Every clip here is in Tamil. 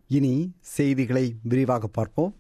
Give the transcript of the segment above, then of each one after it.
இனி செய்திகளை விரிவாக பார்ப்போம்.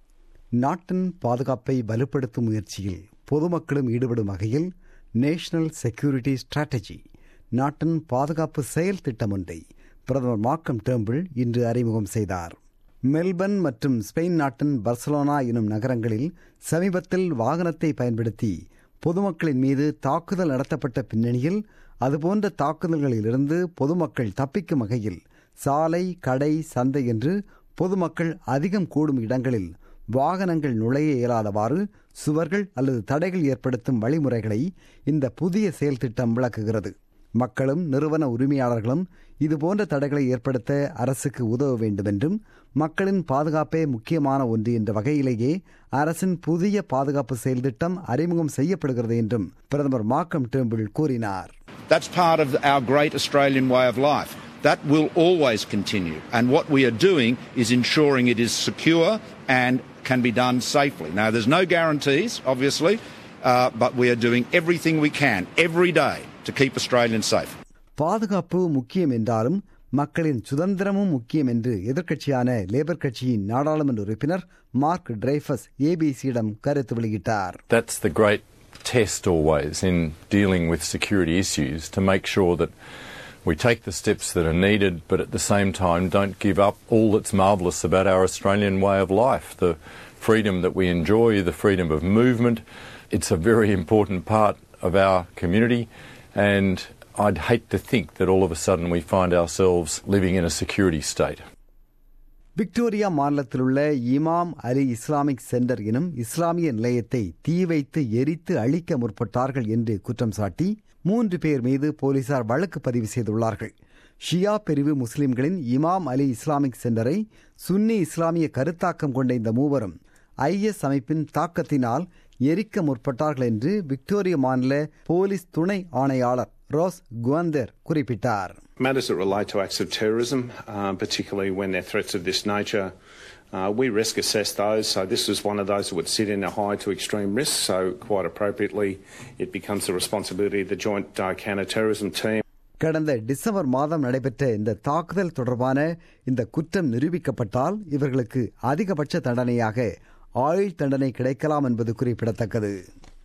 நாட்டின் பாதுகாப்பை வலுப்படுத்தும் முயற்சியில் பொதுமக்களும் ஈடுபடும் வகையில் நேஷனல் செக்யூரிட்டி ஸ்ட்ராட்டஜி நாட்டின் பாதுகாப்பு செயல் திட்டம் ஒன்றை பிரதமர் மார்க்கம் டேர்ம்பிள் இன்று அறிமுகம் செய்தார். மெல்பர்ன் மற்றும் ஸ்பெயின் நாட்டின் பார்சலோனா எனும் நகரங்களில் சமீபத்தில் வாகனத்தை பயன்படுத்தி பொதுமக்களின் மீது தாக்குதல் நடத்தப்பட்ட பின்னணியில் அதுபோன்ற தாக்குதல்களிலிருந்து பொதுமக்கள் தப்பிக்கும் வகையில் சாலை, கடை, சந்தை என்று பொதுமக்கள் அதிகம் கூடும் இடங்களில் வாகனங்கள் நுழைய இயலாதவாறு சுவர்கள் அல்லது தடைகள் ஏற்படுத்தும் வழிமுறைகளை இந்த புதிய செயல் திட்டம் விளக்குகிறது. மக்களும் நிறுவன உரிமையாளர்களும் இதுபோன்ற தடைகளை ஏற்படுத்த அரசுக்கு உதவ வேண்டும் என்றும் மக்களின் பாதுகாப்பே முக்கியமான ஒன்று என்ற வகையிலேயே அரசின் புதிய பாதுகாப்பு செயல் திட்டம் அறிமுகம் செய்யப்படுகிறது என்றும் பிரதமர் மார்க்கம் டேர்ம்பிள் கூறினார். That's part of our great Australian way of life. That will always continue. And what we are doing is ensuring it is secure and can be done safely. Now, there's no guarantees, obviously, but we are doing everything we can every day to keep Australians safe. பாதுகாப்பு முக்கியம் என்றாலும் மக்களின் சுதந்திரமும் முக்கியம் என்று எதிர்க்கட்சியான லேபர் கட்சியின் நாடாளுமன்ற உறுப்பினர் மார்க் டிரைஃபஸ் ஏபிசியிடம் கருத்து வெளியிட்டார். That's the great test always in dealing with security issues, to make sure that we take the steps that are needed, but at the same time don't give up all that's marvellous about our Australian way of life, the freedom that we enjoy, the freedom of movement. It's a very important part of our community, and I'd hate to think that all of a sudden we find ourselves living in a security state. Victoria மாநிலத்தில் உள்ள இமாம் அலி இஸ்லாமிக் சென்டர் எனும் இஸ்லாமிய நிலையத்தை தீ வைத்து எரித்து அழிக்க முற்பட்டார்கள் என்று குற்றம் சாட்டி 3 பேர் மீது போலீசார் வழக்கு பதிவு செய்துள்ளார்கள். ஷியா பிரிவு முஸ்லிம்களின் இமாம் அலி இஸ்லாமிக் சென்டரை சுன்னி இஸ்லாமிய கருத்தாக்கம் கொண்ட இந்த மூவரும் IS அமைப்பின் தாக்கத்தினால் எரிக்க முற்பட்டார்கள் என்று விக்டோரியா மாநில போலீஸ் துணை ஆணையாளர் ரோஸ் குவந்தர் குறிப்பிட்டார். Matters that relate to acts of terrorism, particularly when they're threats of this nature, we risk assess those. So this is one of those that would sit in a high to extreme risk. So quite appropriately, it becomes the responsibility of the Joint Counter-Terrorism Team. கடந்த டிசம்பர் மாதம் நடைபெற்ற இந்த தாக்குதல் தொடர்பான இந்த குற்றம் நிரூபிக்கப்பட்டால் இவர்களுக்கு அதிகபட்ச தண்டனையாக ஆயுள் தண்டனை கிடைக்கலாம் என்பது குறிப்பிடத்தக்கது.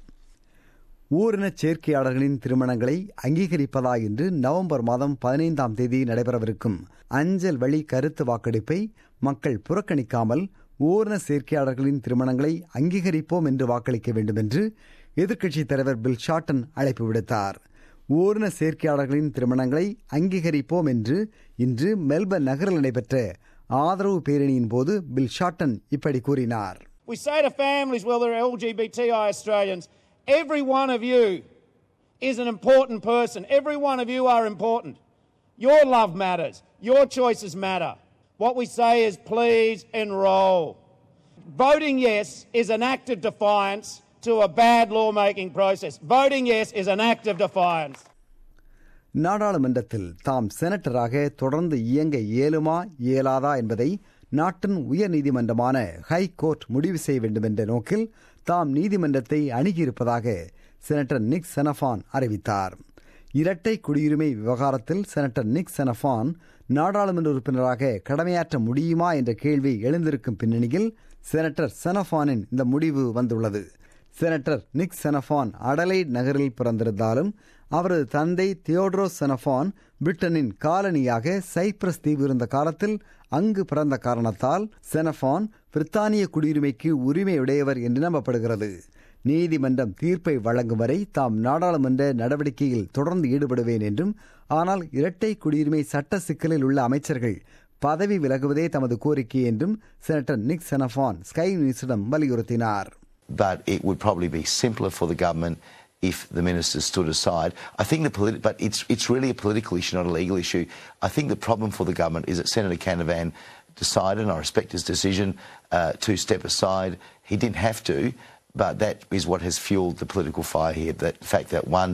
ஊரினச் சேர்க்கையாளர்களின் திருமணங்களை அங்கீகரிப்பதா என்று நவம்பர் மாதம் 15ஆம் தேதி நடைபெறவிருக்கும் அஞ்சல் வழி கருத்து வாக்கெடுப்பை மக்கள் புறக்கணிக்காமல் ஊரின சேர்க்கையாளர்களின் திருமணங்களை அங்கீகரிப்போம் என்று வாக்களிக்க வேண்டும் என்று எதிர்க்கட்சித் தலைவர் பில் ஷார்டன் அழைப்பு விடுத்தார். ஊரின சேர்க்கையாளர்களின் திருமணங்களை அங்கீகரிப்போம் என்று இன்று மெல்பர்ன் நகரில் நடைபெற்ற ஆதரவு பேரணியின் போது பில் ஷார்டன் இப்படி கூறினார். We say to families, well, they're LGBTI Australians, every one of you is an important person. Every one of you are important. Your love matters. Your choices matter. What we say is please enrol. Voting yes is an act of defiance to a bad lawmaking process. Voting yes is an act of defiance. நாடாளுமன்றத்தில் தாம் செனட்டராக தொடர்ந்து இயங்க இயலுமா இயலாதா என்பதை நாட்டின் உயர் நீதிமன்றமான ஹை கோர்ட் முடிவு செய்ய வேண்டும் என்ற நோக்கில் தாம் நீதிமன்றத்தை அணுகியிருப்பதாக செனட்டர் நிக் செனஃபான் அறிவித்தார். இரட்டை குடியுரிமை விவகாரத்தில் செனட்டர் நிக் செனஃபான் நாடாளுமன்ற உறுப்பினராக கடமையாற்ற முடியுமா என்ற கேள்வி எழுந்திருக்கும் பின்னணியில் செனட்டர் செனஃபானின் இந்த முடிவு வந்துள்ளது. செனட்டர் நிக் செனஃபான் அடலைட் நகரில் பிறந்திருந்தாலும் அவரது தந்தை தியோட்ரோஸ் செனஃபான் பிரிட்டனின் காலனியாக சைப்ரஸ் தீவு இருந்த காலத்தில் அங்கு பிறந்த காரணத்தால் செனஃபான் பிரித்தானிய குடியுரிமைக்கு உரிமையுடையவர் என்று நம்பப்படுகிறது. நீதிமன்றம் தீர்ப்பை வழங்கும் வரை தாம் நாடாளுமன்ற நடவடிக்கையில் தொடர்ந்து ஈடுபடுவேன் என்றும், ஆனால் இரட்டை குடியுரிமை சட்ட சிக்கலில் உள்ள அமைச்சர்கள் பதவி விலகுவதே தமது கோரிக்கை என்றும் செனட்டர் நிக் செனஃபான் ஸ்கை நியூஸிடம் வலியுறுத்தினார். But it would probably be simpler for the government if the ministers stood aside. I think but it's really a political issue, not a legal issue. I think the problem for the government is that Senator Canavan decided, and I respect his decision, to step aside. He didn't have to, but that is what has fueled the political fire here. The fact that one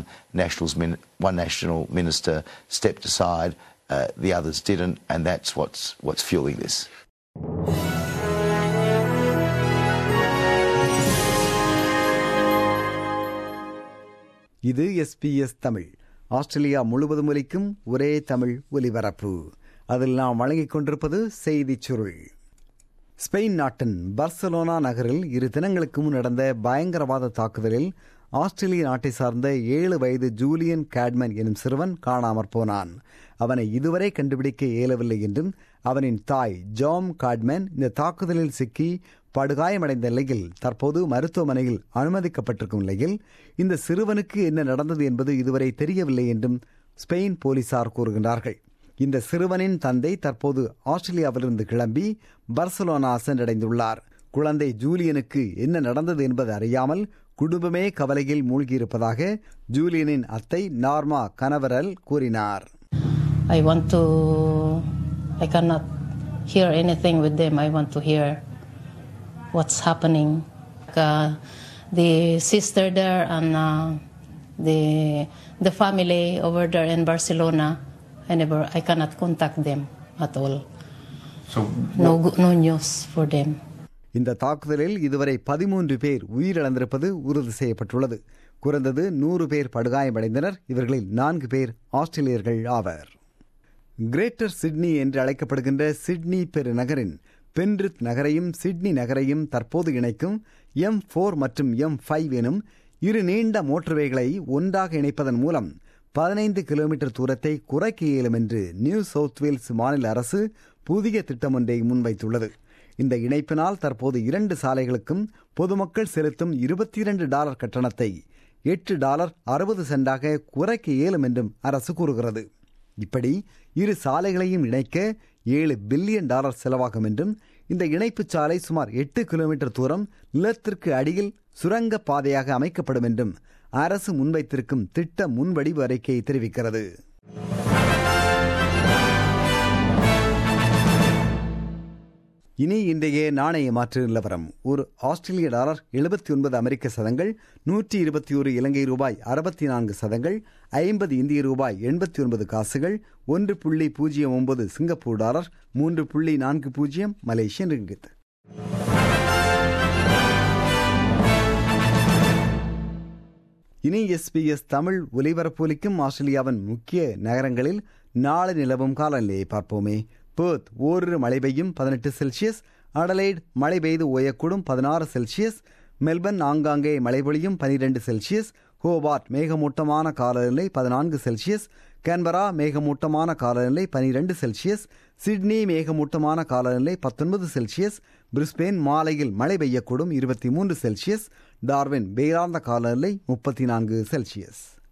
national minister stepped aside, the others didn't, and that's what's fueling this. இது SBS தமிழ். ஆஸ்திரேலியா முழுவதும் ஒலிக்கும் ஒரே தமிழ் ஒலிபரப்பு. அதில் நாம் வழங்கிக் கொண்டிருப்பது செய்திச் சுருள். ஸ்பெயின் நாட்டின் பர்சலோனா நகரில் 2 தினங்களுக்கு முன் நடந்த பயங்கரவாத தாக்குதலில் ஆஸ்திரேலிய நாட்டை சார்ந்த 7 வயது ஜூலியன் கேட்மன் எனும் சிறுவன் காணாமற் போனான். அவனை இதுவரை கண்டுபிடிக்க இயலவில்லை என்றும் அவனின் தாய் ஜாம் காட்மன் இந்த தாக்குதலில் சிக்கி படுகாயமடைந்த நிலையில் தற்போது மருத்துவமனையில் அனுமதிக்கப்பட்டிருக்கும் நிலையில் இந்த சிறுவனுக்கு என்ன நடந்தது என்பது இதுவரை தெரியவில்லை என்றும் ஸ்பெயின் போலீசார் கூறுகின்றார்கள். இந்த சிறுவனின் தந்தை தற்போது ஆஸ்திரேலியாவிலிருந்து கிளம்பி பர்சலோனா சென்றடைந்துள்ளார். குழந்தை ஜூலியனுக்கு என்ன நடந்தது என்பது அறியாமல் குடும்பமே கவலையில் மூழ்கியிருப்பதாக ஜூலியனின் அத்தை நார்மா கனவரல் கூறினார். I cannot hear anything with them. I want to hear what's happening. The sister there and the family over there in Barcelona, I cannot contact them at all. So no news for them. இந்த தாக்குதலில் இதுவரை 13 பேர் உயிரிழந்திருப்பது உறுதி செய்யப்பட்டுள்ளது. குறைந்தது 100 பேர் படுகாயமடைந்தனர். இவர்களில் 4 பேர் ஆஸ்திரேலியர்கள் ஆவர். கிரேட்டர் சிட்னி என்று அழைக்கப்படுகின்ற சிட்னி பெருநகரின் பென்ரித் நகரையும் சிட்னி நகரையும் தற்போது இணைக்கும் M4 மற்றும் M5 எனும் 2 நீண்ட மோட்டர்வேகளை ஒன்றாக இணைப்பதன் மூலம் 15 கிலோமீட்டர் தூரத்தை குறைக்க இயலும் என்று நியூ சவுத் வேல்ஸ் மாநில அரசு புதிய திட்டம் ஒன்றை முன்வைத்துள்ளது. இந்த இணைப்பினால் தற்போது 2 சாலைகளுக்கும் பொதுமக்கள் செலுத்தும் $22 கட்டணத்தை $8.60 குறைக்க இயலும் என்றும் அரசு கூறுகிறது. இப்படி 2 சாலைகளையும் இணைக்க $7 பில்லியன் செலவாகும் என்றும் இந்த இணைப்பு சாலை சுமார் 8 கிலோமீட்டர் தூரம் நிலத்திற்கு அடியில் சுரங்க பாதையாக அமைக்கப்படும் என்றும் அரசு முன்வைத்திருக்கும் திட்ட முன்வடிவு அறிக்கை தெரிவிக்கிறது. இனி இன்றைய நாணய மாற்று நிலவரம். ஒரு ஆஸ்திரேலிய டாலர் 79 அமெரிக்க சதங்கள், 121 இலங்கை ரூபாய் 64 சதங்கள், 50 இந்திய ரூபாய் 89 காசுகள், 1.09 சிங்கப்பூர் டாலர், 3.40 மலேசியன் ரிங்கித். இனி SBS தமிழ் ஒலிபரப்பொலிக்கும் ஆஸ்திரேலியாவின் முக்கிய நகரங்களில் நாளை நிலவும் காலநிலையை பார்ப்போமே. பெர்த் ஓரிரு மழை பெய்யும் 18 செல்சியஸ், அடலைட் மழை பெய்து ஓயக்கூடும் 16 செல்சியஸ், மெல்பர்ன் ஆங்காங்கே மழை பொழியும் 12 செல்சியஸ், ஹோபார்ட் மேகமூட்டமான காலநிலை 14 செல்சியஸ், கேன்பரா மேகமூட்டமான காலநிலை 12 செல்சியஸ், சிட்னி மேகமூட்டமான காலநிலை 19 செல்சியஸ், பிரிஸ்பேன் மாலையில் மழை பெய்யக்கூடும் 23 செல்சியஸ், டார்வின் வெயிலார்ந்த காலநிலை 34 செல்சியஸ்.